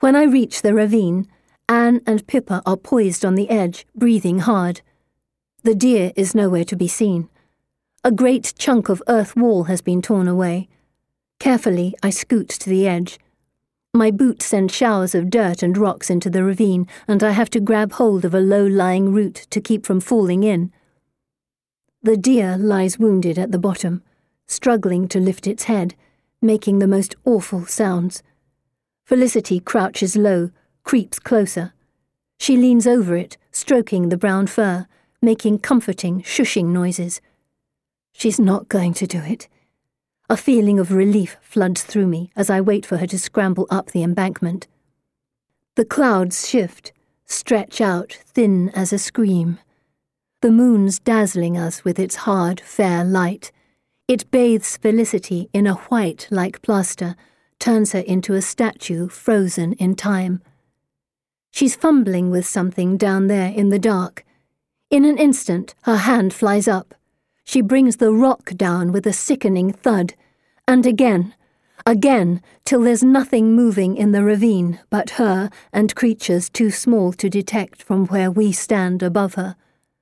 When I reach the ravine, Anne and Pippa are poised on the edge, breathing hard. The deer is nowhere to be seen. A great chunk of earth wall has been torn away. Carefully, I scoot to the edge. My boots send showers of dirt and rocks into the ravine, and I have to grab hold of a low-lying root to keep from falling in. The deer lies wounded at the bottom, struggling to lift its head, making the most awful sounds. Felicity crouches low, creeps closer. She leans over it, stroking the brown fur, making comforting, shushing noises. She's not going to do it. A feeling of relief floods through me as I wait for her to scramble up the embankment. The clouds shift, stretch out thin as a scream. The moon's dazzling us with its hard, fair light. It bathes Felicity in a white like plaster, turns her into a statue frozen in time. She's fumbling with something down there in the dark. In an instant, her hand flies up. She brings the rock down with a sickening thud, and again, till there's nothing moving in the ravine but her and creatures too small to detect from where we stand above her.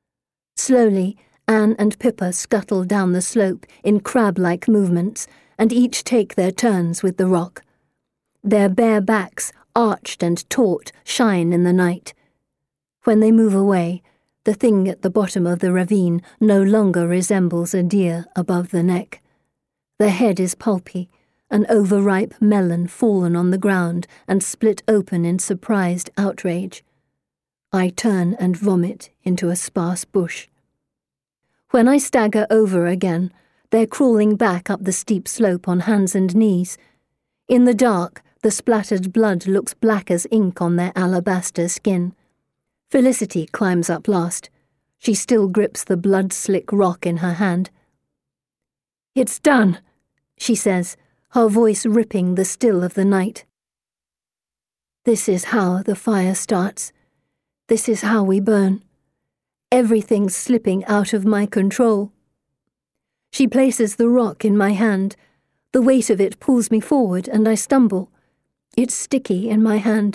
Slowly, Anne and Pippa scuttle down the slope in crab-like movements, and each take their turns with the rock. Their bare backs, arched and taut, shine in the night. When they move away, the thing at the bottom of the ravine no longer resembles a deer above the neck. The head is pulpy, an overripe melon fallen on the ground and split open in surprised outrage. I turn and vomit into a sparse bush. When I stagger over again, they're crawling back up the steep slope on hands and knees. In the dark, the splattered blood looks black as ink on their alabaster skin. Felicity climbs up last. She still grips the blood-slick rock in her hand. "It's done," she says, her voice ripping the still of the night. "This is how the fire starts. This is how we burn. Everything's slipping out of my control." She places the rock in my hand. The weight of it pulls me forward and I stumble. It's sticky in my hand.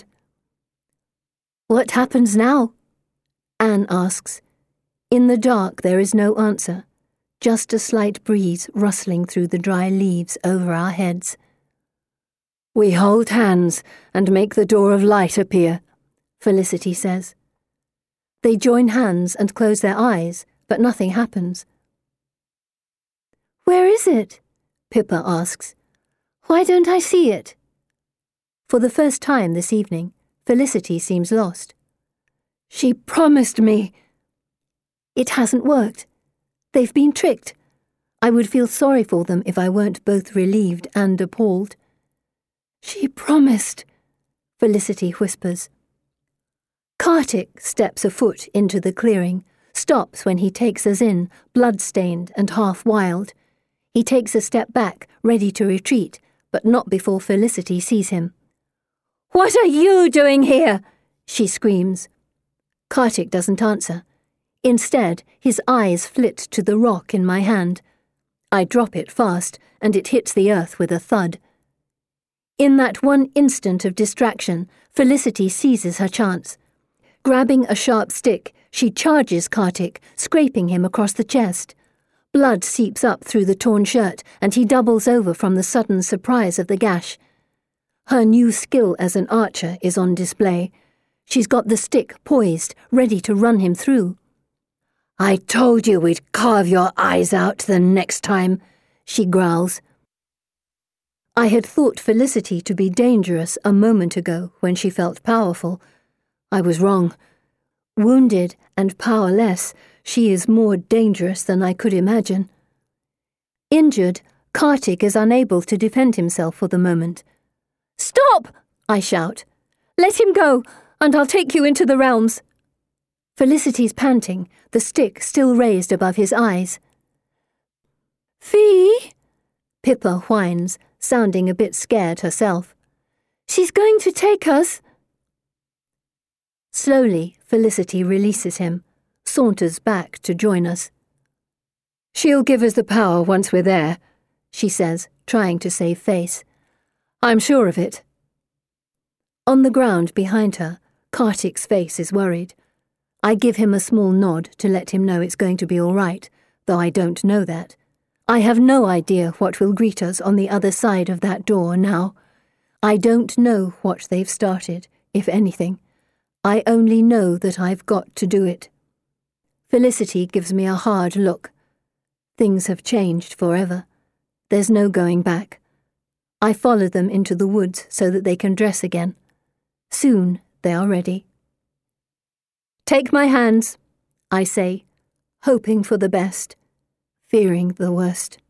"What happens now?" Anne asks. In the dark there is no answer, just a slight breeze rustling through the dry leaves over our heads. "We hold hands and make the door of light appear," Felicity says. They join hands and close their eyes, but nothing happens. "Where is it?" Pippa asks. "Why don't I see it?" For the first time this evening, Felicity seems lost. "She promised me." It hasn't worked. They've been tricked. I would feel sorry for them if I weren't both relieved and appalled. "She promised," Felicity whispers. Kartik steps a foot into the clearing, stops when he takes us in, blood-stained and half-wild. He takes a step back, ready to retreat, but not before Felicity sees him. "What are you doing here?" she screams. Kartik doesn't answer. Instead, his eyes flit to the rock in my hand. I drop it fast, and it hits the earth with a thud. In that one instant of distraction, Felicity seizes her chance. Grabbing a sharp stick, she charges Kartik, scraping him across the chest. Blood seeps up through the torn shirt, and he doubles over from the sudden surprise of the gash. Her new skill as an archer is on display. She's got the stick poised, ready to run him through. "I told you we'd carve your eyes out the next time," she growls. I had thought Felicity to be dangerous a moment ago when she felt powerful. I was wrong. Wounded and powerless, she is more dangerous than I could imagine. Injured, Kartik is unable to defend himself for the moment. "Stop!" I shout. "Let him go, and I'll take you into the realms." Felicity's panting, the stick still raised above his eyes. "Fee?" Pippa whines, sounding a bit scared herself. "She's going to take us." Slowly, Felicity releases him, saunters back to join us. "She'll give us the power once we're there," she says, trying to save face. "I'm sure of it." On the ground behind her, Kartik's face is worried. I give him a small nod to let him know it's going to be all right, though I don't know that. I have no idea what will greet us on the other side of that door now. I don't know what they've started, if anything. I only know that I've got to do it. Felicity gives me a hard look. Things have changed forever. There's no going back. I follow them into the woods so that they can dress again. Soon they are ready. "Take my hands," I say, hoping for the best, fearing the worst.